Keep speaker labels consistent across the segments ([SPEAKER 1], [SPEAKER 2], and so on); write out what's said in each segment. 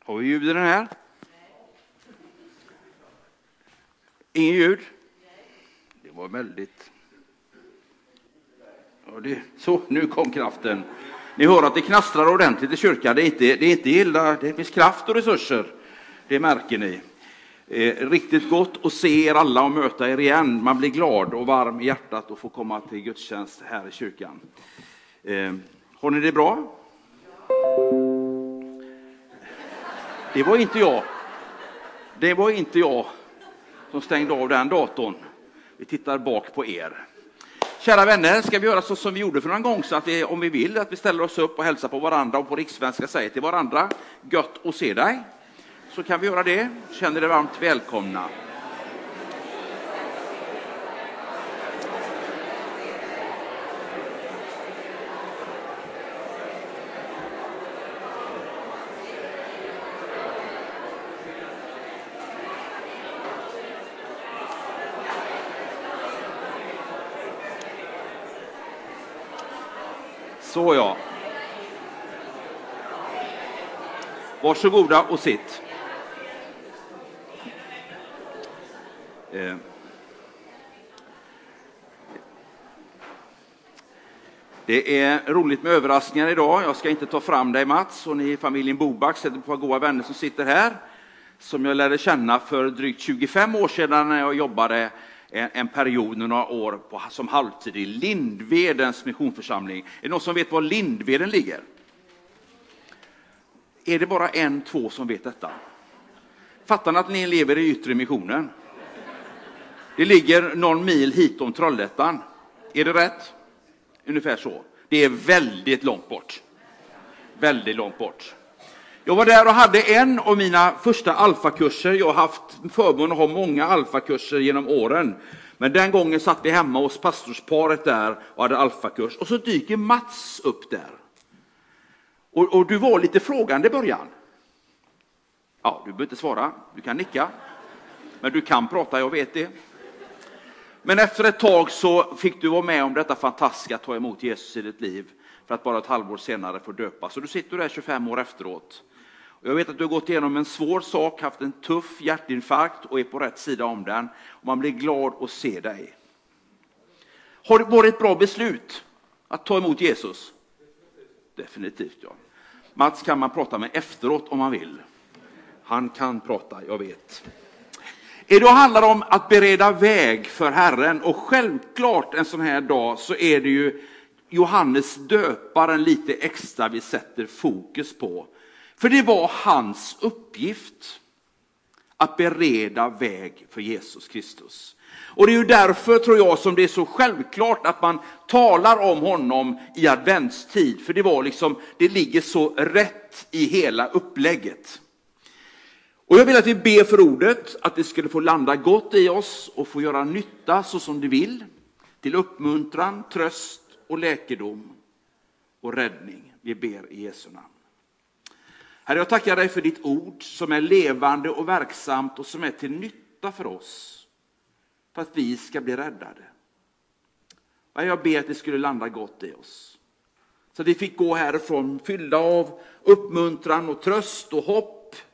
[SPEAKER 1] Har vi ljud i den här? Ingen ljud? Det var väldigt... Ja, så, nu kom kraften. Ni hör att det knastrar ordentligt i kyrkan. Det är inte illa. Det finns kraft och resurser. Det märker ni. Riktigt gott att se er alla och möta er igen. Man blir glad och varm i hjärtat och får komma till gudstjänst här i kyrkan. Har ni det bra? Det var inte jag som stängde av den datorn. Vi tittar bak på er. Kära vänner, ska vi göra så som vi gjorde för någon gång, så att om vi vill att vi ställer oss upp och hälsar på varandra och på rikssvenska säger till varandra: gött att se dig. Så kan vi göra det. Känner er varmt välkomna. Så ja. Varsågoda och sitt. Det är roligt med överraskningar idag. Jag ska inte ta fram dig, Mats, och ni i familjen Boback sätter på goda vänner som sitter här, som jag lärde känna för drygt 25 år sedan när jag jobbade en period, några år som halvtid i Lindvedens missionsförsamling. Är det någon som vet var Lindveden ligger? Är det bara 1-2 som vet detta? Fattar ni att ni lever i yttre missionen? Det ligger någon mil hit om Trollhättan. Är det rätt? Ungefär så. Det är väldigt långt bort. Väldigt långt bort. Jag var där och hade en av mina första alfakurser. Jag har haft förmånen att ha många alfakurser genom åren. Men den gången satt vi hemma hos pastorsparet där och hade alfakurs. Och så dyker Mats upp där. Och du var lite frågande i början. Ja, du behöver inte svara. Du kan nicka. Men du kan prata, jag vet det. Men efter ett tag så fick du vara med om detta fantastiska att ta emot Jesus i ditt liv. För att bara ett halvår senare få döpas. Så du sitter där 25 år efteråt. Och jag vet att du har gått igenom en svår sak, haft en tuff hjärtinfarkt och är på rätt sida om den. Och man blir glad att se dig. Har det varit ett bra beslut att ta emot Jesus? Definitivt, ja. Mats kan man prata med efteråt om man vill. Han kan prata, jag vet. Idag handlar det om att bereda väg för Herren. Och självklart en sån här dag så är det ju Johannes döparen lite extra vi sätter fokus på. För det var hans uppgift att bereda väg för Jesus Kristus. Och det är ju därför, tror jag, som det är så självklart att man talar om honom i adventstid. För det ligger så rätt i hela upplägget. Och jag vill att vi ber för ordet, att det skulle få landa gott i oss och få göra nytta så som det vill. Till uppmuntran, tröst och läkedom och räddning. Vi ber i Jesu namn. Herre, jag tackar dig för ditt ord som är levande och verksamt och som är till nytta för oss. För att vi ska bli räddade. Och jag ber att det skulle landa gott i oss. Så att vi fick gå härifrån fyllda av uppmuntran och tröst och hopp.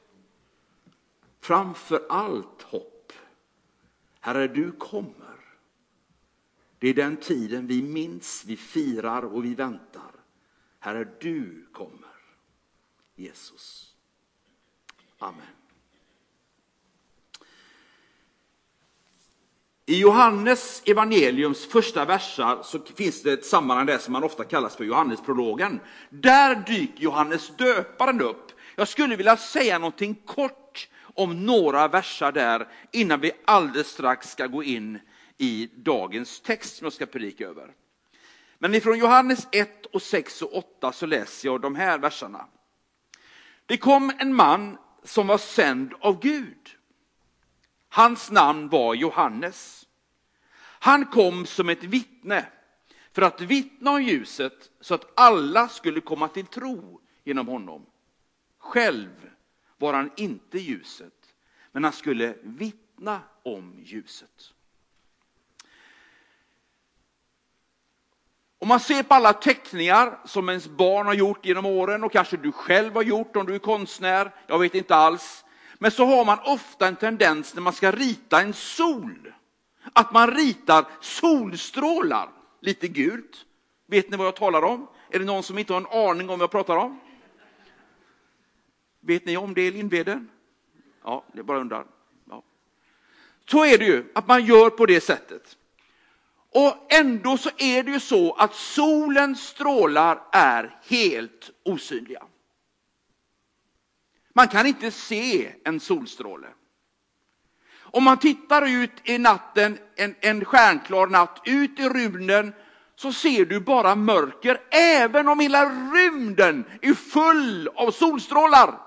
[SPEAKER 1] Framför allt hopp. Herre, du kommer. Det är den tiden vi minns, vi firar och vi väntar. Herre, du kommer. Jesus. Amen. I Johannes evangeliums första versar så finns det ett sammanhang där som man ofta kallas för Johannesprologen. Där dyker Johannes döparen upp. Jag skulle vilja säga någonting kort om några versar där innan vi alldeles strax ska gå in i dagens text som jag ska predika över. Men ifrån Johannes 1 och 6 och 8 så läser jag de här verserna. Det kom en man som var sänd av Gud. Hans namn var Johannes. Han kom som ett vittne för att vittna om ljuset så att alla skulle komma till tro genom honom. Själv var han inte ljuset, men han skulle vittna om ljuset. Om man ser på alla teckningar som ens barn har gjort genom åren och kanske du själv har gjort om du är konstnär, jag vet inte alls. Men så har man ofta en tendens när man ska rita en sol, att man ritar solstrålar, lite gult. Vet ni vad jag talar om? Är det någon som inte har en aning om vad jag pratar om? Vet ni om det i Lindveden? Ja, det bara undrar. Ja. Så är det ju att man gör på det sättet. Och ändå så är det ju så att solens strålar är helt osynliga. Man kan inte se en solstråle. Om man tittar ut i natten, en stjärnklar natt, ut i rymden, så ser du bara mörker, även om hela rymden är full av solstrålar.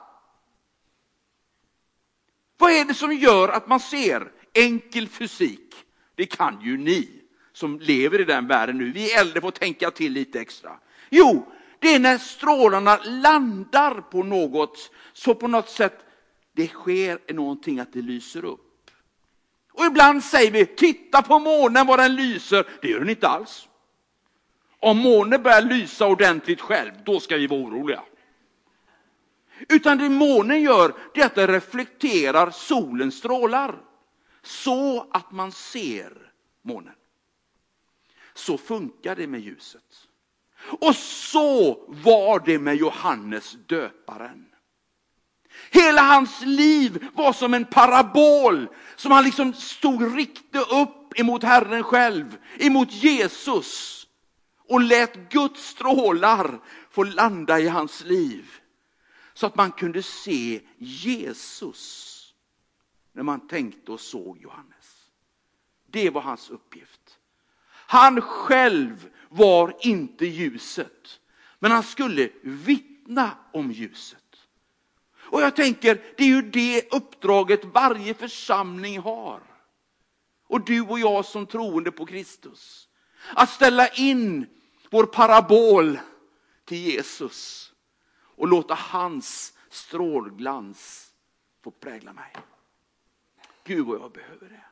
[SPEAKER 1] Vad är det som gör att man ser? Enkel fysik. Det kan ju ni som lever i den världen nu. Vi äldre får tänka till lite extra. Jo, det är när strålarna landar på något, så på något sätt det sker någonting att det lyser upp. Och ibland säger vi, titta på månen vad den lyser. Det gör den inte alls. Om månen börjar lysa ordentligt själv, då ska vi vara oroliga. Utan det månen gör, det är att det reflekterar solens strålar. Så att man ser månen. Så funkar det med ljuset. Och så var det med Johannes döparen. Hela hans liv var som en parabol som han liksom stod riktigt upp emot Herren själv, emot Jesus. Och lät Guds strålar få landa i hans liv. Så att man kunde se Jesus när man tänkte och såg Johannes. Det var hans uppgift. Han själv var inte ljuset, men han skulle vittna om ljuset. Och jag tänker, det är ju det uppdraget varje församling har. Och du och jag som troende på Kristus. Att ställa in vår parabol till Jesus och låta hans strålglans få prägla mig. Gud vad jag behöver det.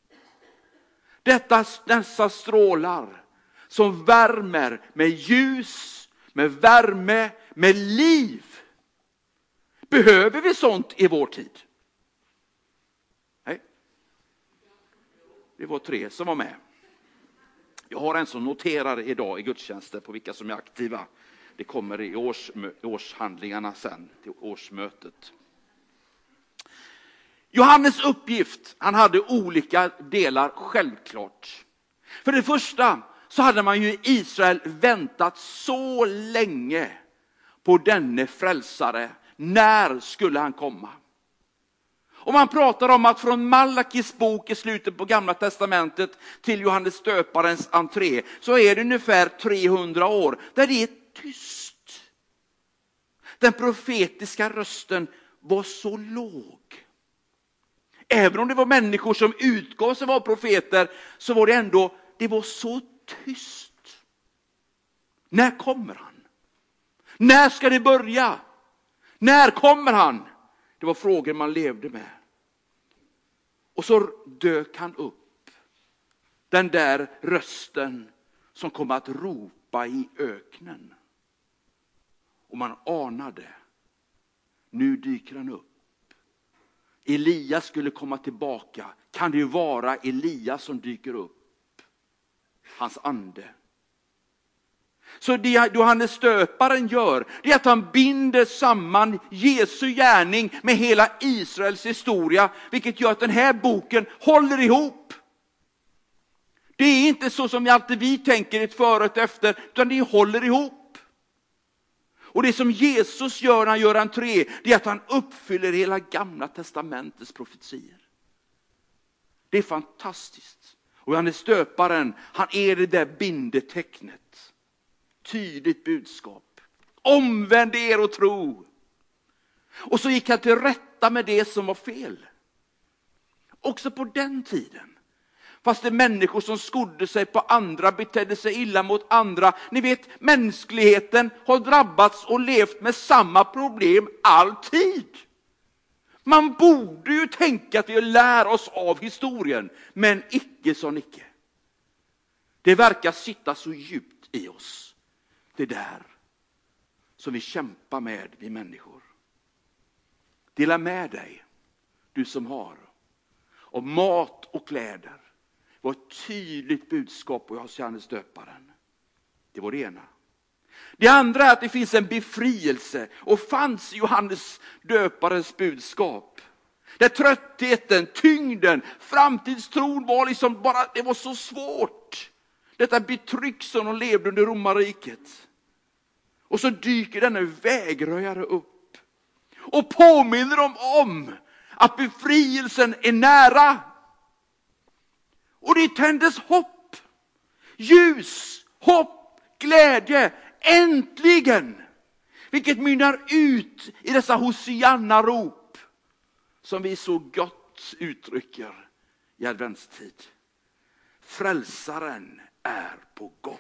[SPEAKER 1] Dessa strålar som värmer med ljus, med värme, med liv. Behöver vi sånt i vår tid? Nej. Det var 3 som var med. Jag har en som noterar idag i gudstjänsten på vilka som är aktiva. Det kommer i årshandlingarna sen, till årsmötet. Johannes uppgift, han hade olika delar självklart. För det första så hade man ju i Israel väntat så länge på denne frälsare. När skulle han komma? Och man pratar om att från Malakis bok i slutet på Gamla testamentet till Johannes döparens entré så är det ungefär 300 år där det är tyst. Den profetiska rösten var så låg. Även om det var människor som utgav sig vara profeter så var det ändå, det var så tyst. När kommer han? När ska det börja? När kommer han? Det var frågor man levde med. Och så dök han upp. Den där rösten som kom att ropa i öknen. Och man anade. Nu dyker han upp. Elias skulle komma tillbaka. Kan det ju vara Elias som dyker upp? Hans ande. Så det Johannes döparen gör, det är att han binder samman Jesu gärning med hela Israels historia. Vilket gör att den här boken håller ihop. Det är inte så som alltid vi tänker ett före och ett efter, utan det håller ihop. Och det som Jesus gör när han gör entré, det är att han uppfyller hela Gamla testamentets profetier. Det är fantastiskt. Och Johannes döparen, han är det där bindetecknet. Tydligt budskap. Omvänd er och tro. Och så gick han till rätta med det som var fel. Också på den tiden. Fast det är människor som skodde sig på andra, betedde sig illa mot andra. Ni vet, mänskligheten har drabbats och levt med samma problem alltid. Man borde ju tänka att vi lär oss av historien. Men icke så icke. Det verkar sitta så djupt i oss. Det där som vi kämpar med, vi människor. Dela med dig, du som har, av mat och kläder. Det var ett tydligt budskap och hos Johannes döparen. Det var det ena. Det andra är att det finns en befrielse och fanns i Johannes döparens budskap. Där tröttheten, tyngden, framtidstron var liksom bara, det var så svårt. Detta betryck som de levde under romarriket. Och så dyker denna vägröjare upp och påminner dem om att befrielsen är nära. Och det tändes hopp, ljus, hopp, glädje, äntligen. Vilket mynnar ut i dessa Hosianna-rop som vi så gott uttrycker i adventstid. Frälsaren är på gång.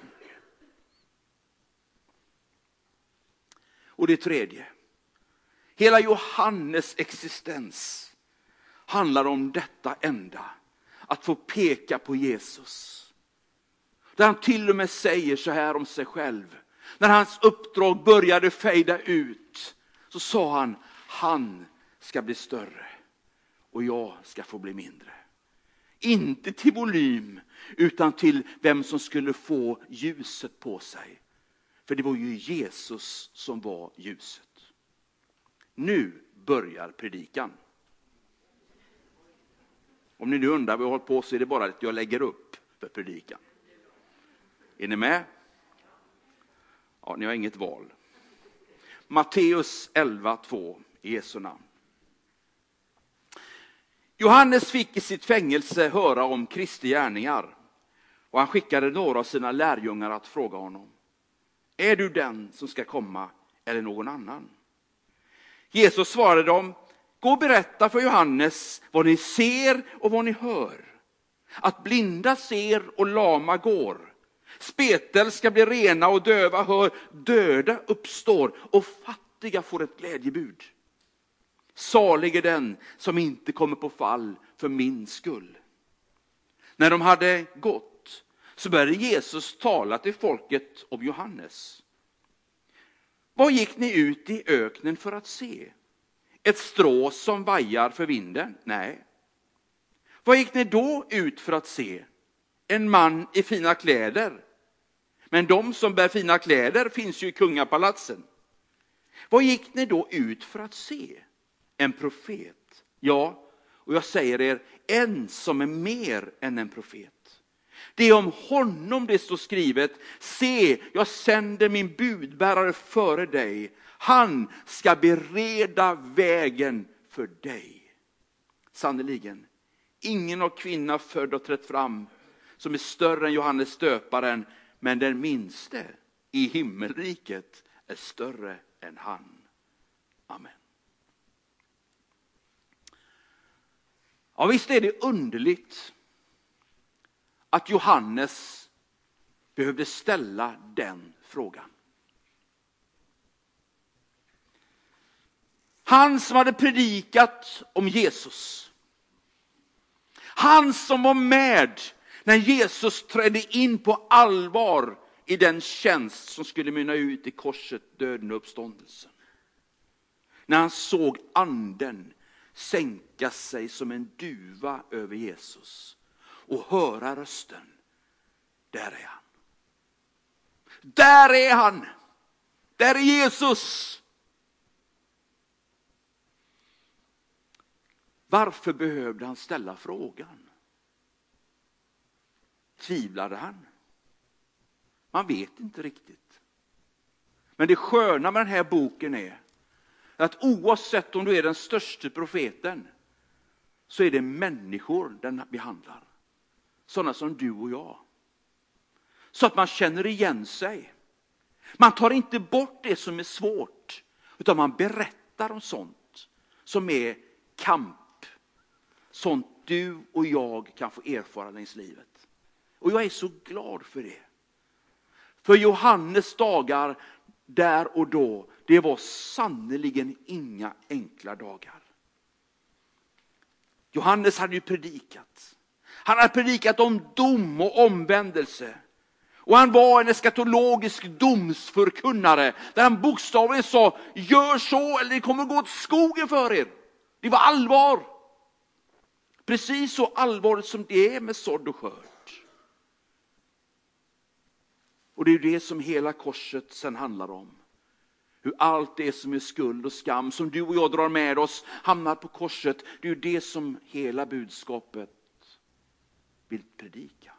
[SPEAKER 1] Och det tredje. Hela Johannes existens handlar om detta enda. Att få peka på Jesus. Där han till och med säger så här om sig själv. När hans uppdrag började fejda ut så sa han ska bli större och jag ska få bli mindre. Inte till volym utan till vem som skulle få ljuset på sig. För det var ju Jesus som var ljuset. Nu börjar predikan. Om ni nu undrar vad jag håller på så är det bara att jag lägger upp för predikan. Är ni med? Ja, ni har inget val. Matteus 11:2 i Jesu namn. Johannes fick i sitt fängelse höra om Kristi gärningar. Och han skickade några av sina lärjungar att fråga honom. Är du den som ska komma eller någon annan? Jesus svarade dem. Gå och berätta för Johannes vad ni ser och vad ni hör. Att blinda ser och lama går. Spetel ska bli rena och döva hör. Döda uppstår och fattiga får ett glädjebud. Salig är den som inte kommer på fall för min skull. När de hade gått så började Jesus tala till folket om Johannes. Vad gick ni ut i öknen för att se? Ett strå som vajar för vinden? Nej. Vad gick ni då ut för att se? En man i fina kläder? Men de som bär fina kläder finns ju i kungapalatsen. Vad gick ni då ut för att se? En profet? Ja, och jag säger er, en som är mer än en profet. Det är om honom det står skrivet. Se, jag sänder min budbärare före dig. Han ska bereda vägen för dig. Sannoliken, ingen av kvinna född och trätt fram som är större än Johannes döparen. Men den minste i himmelriket är större än han. Amen. Ja, visst är det underligt att Johannes behövde ställa den frågan. Han som hade predikat om Jesus. Han som var med när Jesus trädde in på allvar i den tjänst som skulle mynna ut i korset, döden och uppståndelsen. När han såg anden sänka sig som en duva över Jesus och höra rösten. Där är han. Där är han. Där är Jesus. Varför behövde han ställa frågan? Tvivlade han? Man vet inte riktigt. Men det sköna med den här boken är att oavsett om du är den största profeten så är det människor den behandlar. Sådana som du och jag. Så att man känner igen sig. Man tar inte bort det som är svårt utan man berättar om sånt som är kamp. Sånt du och jag kan få erfara längs livet. Och jag är så glad för det. För Johannes dagar där och då, det var sannoliken inga enkla dagar. Johannes hade ju predikat. Han hade predikat om dom och omvändelse. Och han var en eskatologisk domsförkunnare. Där han bokstavligen sa, gör så eller det kommer gå åt skogen för er. Det var allvar. Precis så allvarligt som det är med sådd och skörd. Och det är det som hela korset sen handlar om. Hur allt det som är skuld och skam som du och jag drar med oss hamnar på korset. Det är ju det som hela budskapet vill predika.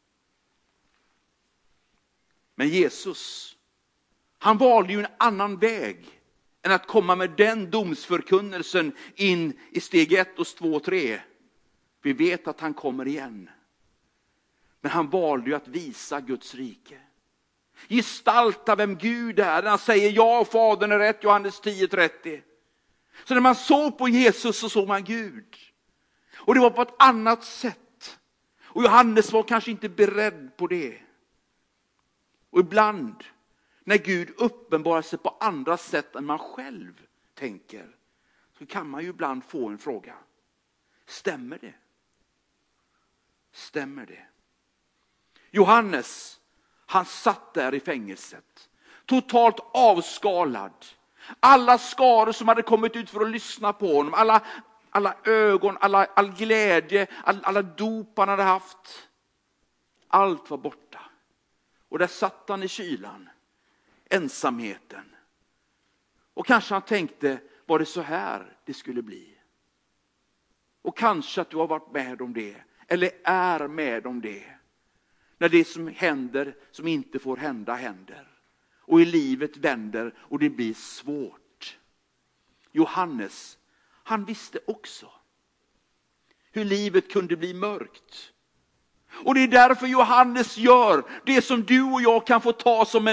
[SPEAKER 1] Men Jesus, han valde ju en annan väg än att komma med den domsförkunnelsen in i steg 1 och 2 och 3. Vi vet att han kommer igen. Men han valde ju att visa Guds rike. Gestalta vem Gud är. När han säger ja, Fadern är rätt, Johannes 10:30. Så när man såg på Jesus så såg man Gud. Och det var på ett annat sätt. Och Johannes var kanske inte beredd på det. Och ibland när Gud uppenbarar sig på andra sätt än man själv tänker, så kan man ju ibland få en fråga. Stämmer det? Stämmer det? Johannes, han satt där i fängelset. Totalt avskalad. Alla skaror som hade kommit ut för att lyssna på honom. Alla ögon, all glädje, alla dop han hade haft. Allt var borta. Och där satt han i kylan. Ensamheten. Och kanske han tänkte, var det så här det skulle bli? Och kanske att du har varit med om det. Eller är med om det. När det som händer, som inte får hända, händer. Och i livet vänder och det blir svårt. Johannes, han visste också hur livet kunde bli mörkt. Och det är därför Johannes gör det som du och jag kan få ta som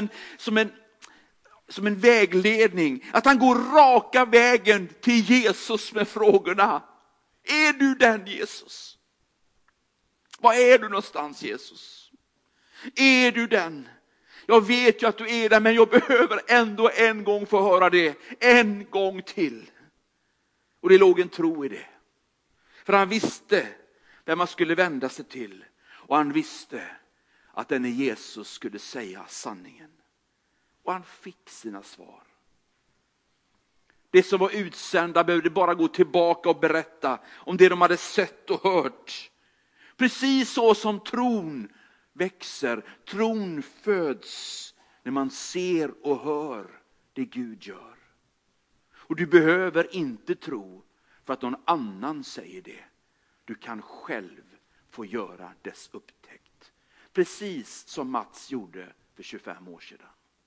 [SPEAKER 1] en vägledning. Att han går raka vägen till Jesus med frågorna. Är du den Jesus? Var är du någonstans Jesus? Är du den? Jag vet ju att du är där, men jag behöver ändå en gång få höra det. En gång till. Och det låg en tro i det. För han visste vem man skulle vända sig till. Och han visste att denne Jesus skulle säga sanningen. Och han fick sina svar. Det som var utsända behövde bara gå tillbaka och berätta om det de hade sett och hört. Precis så som tron växer, tron föds när man ser och hör det Gud gör. Och du behöver inte tro för att någon annan säger det. Du kan själv få göra dess upptäckt. Precis som Mats gjorde för 25 år sedan.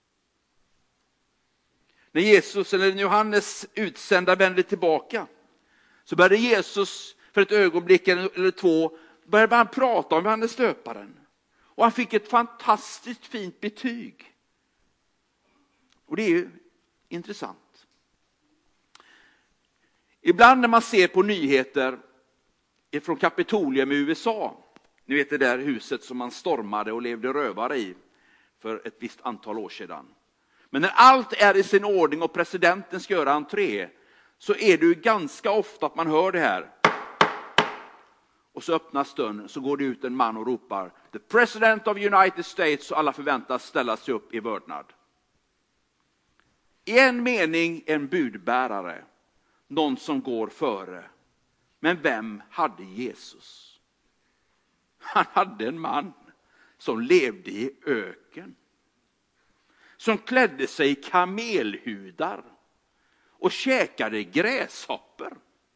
[SPEAKER 1] När Jesus eller Johannes utsända vände tillbaka, så började Jesus för ett ögonblick eller två började han prata om Johannes döparen. Och han fick ett fantastiskt fint betyg. Och det är ju intressant. Ibland när man ser på nyheter från Kapitolium i USA. Ni vet det där huset som man stormade och levde rövare i för ett visst antal år sedan. Men när allt är i sin ordning och presidenten ska göra entré, så är det ju ganska ofta att man hör det här. Och så öppnas dörren, så går det ut en man och ropar The President of the United States, och alla förväntas ställa sig upp i vördnad. I en mening en budbärare, någon som går före. Men vem hade Jesus? Han hade en man som levde i öken. Som klädde sig i kamelhudar och käkade gräshoppor.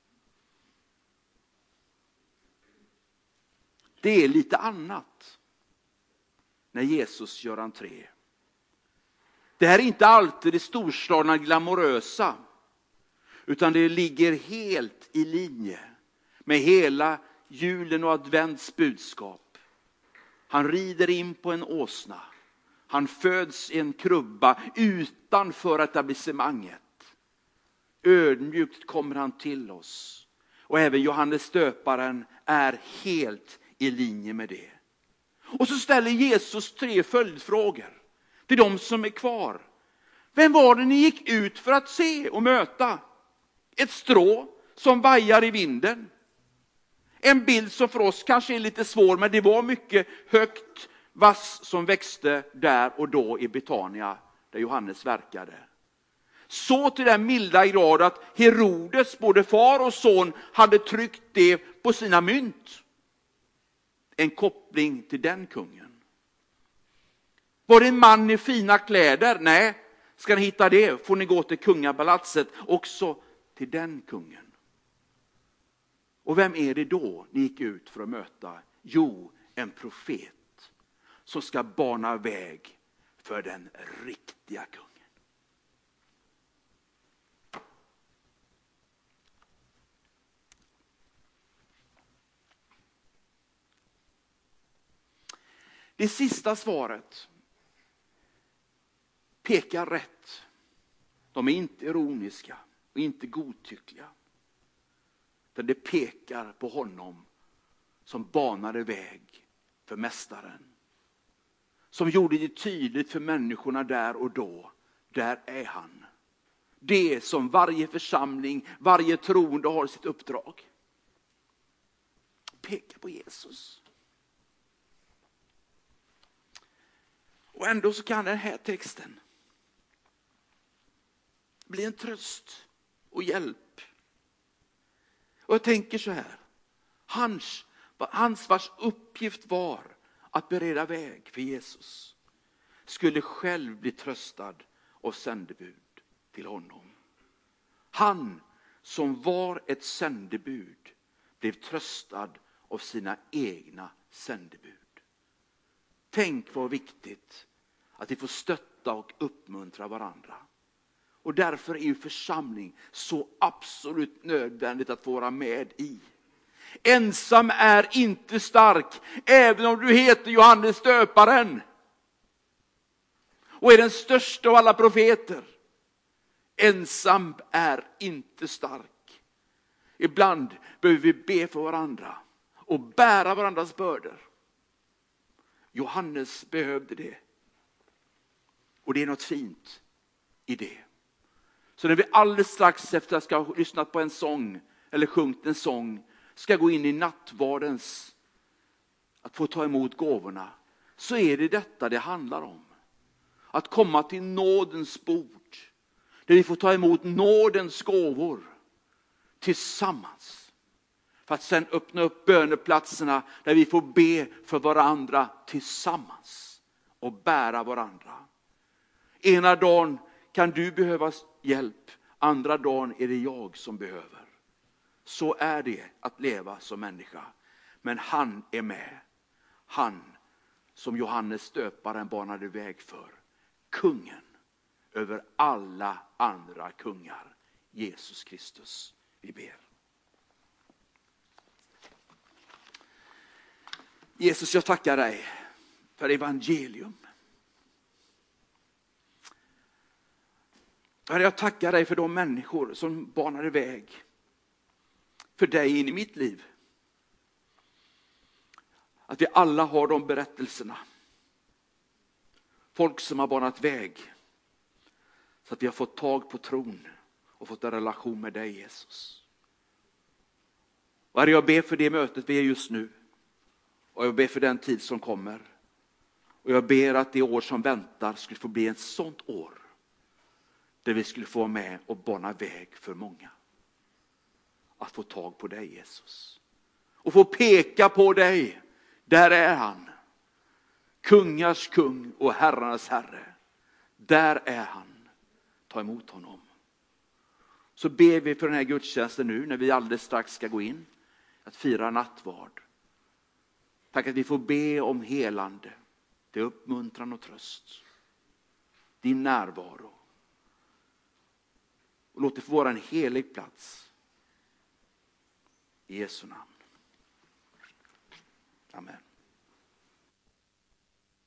[SPEAKER 1] Det är lite annat när Jesus gör entré. Det här är inte alltid det storslagna glamorösa, utan det ligger helt i linje med hela julen och advents budskap. Han rider in på en åsna. Han föds i en krubba utanför etablissemanget. Ödmjukt kommer han till oss. Och även Johannes döparen är helt i linje med det. Och så ställer Jesus 3 följdfrågor till de som är kvar. Vem var det ni gick ut för att se och möta? Ett strå som vajar i vinden. En bild som för oss kanske är lite svår, men det var mycket högt, vass som växte där och då i Betania där Johannes verkade. Så till den milda grad att Herodes, både far och son, hade tryckt det på sina mynt. En koppling till den kungen. Var det en man i fina kläder? Nej, ska ni hitta det får ni gå till kungapalatset, också till den kungen. Och vem är det då ni gick ut för att möta? Jo, en profet som ska bana väg för den riktiga kungen. Det sista svaret pekar rätt. De är inte ironiska och inte godtyckliga. Utan det pekar på honom som banade väg för mästaren. Som gjorde det tydligt för människorna där och då. Där är han. Det som varje församling, varje troende har sitt uppdrag. Peka på Jesus. Och ändå så kan den här texten bli en tröst och hjälp. Och jag tänker så här. Hans vars uppgift var att bereda väg för Jesus skulle själv bli tröstad av sändebud till honom. Han som var ett sändebud blev tröstad av sina egna sändebud. Tänk vad viktigt att vi får stötta och uppmuntra varandra. Och därför är ju församling så absolut nödvändigt att vara med i. Ensam är inte stark, även om du heter Johannes döparen. Och är den största av alla profeter. Ensam är inte stark. Ibland behöver vi be för varandra och bära varandras bördor. Johannes behövde det. Och det är något fint i det. Så när vi alldeles strax efter att ska ha lyssnat på en sång eller sjungit en sång ska gå in i nattvardens att få ta emot gåvorna, så är det detta det handlar om. Att komma till nådens bord där vi får ta emot nådens gåvor tillsammans. För att sen öppna upp böneplatserna där vi får be för varandra tillsammans och bära varandra. Ena dagen kan du behöva hjälp, andra dagen är det jag som behöver. Så är det att leva som människa. Men han är med. Han som Johannes döparen banade väg för. Kungen över alla andra kungar. Jesus Kristus. Vi ber. Jesus, jag tackar dig för evangelium. Jag tackar dig för de människor som banade väg för dig in i mitt liv. Att vi alla har de berättelserna. Folk som har banat väg så att vi har fått tag på tron och fått en relation med dig, Jesus. Och Herre, jag ber för det mötet vi är just nu. Och jag ber för den tid som kommer. Och jag ber att det år som väntar skulle få bli ett sånt år där vi skulle få vara med och bana väg för många. Att få tag på dig, Jesus. Och få peka på dig. Där är han. Kungars kung och herrarnas herre. Där är han. Ta emot honom. Så ber vi för den här gudstjänsten nu när vi alldeles strax ska gå in. Att fira nattvard. Tack att vi får be om helande. Till uppmuntran och tröst. Din närvaro. Och låt det få vara en helig plats. I Jesu namn. Amen.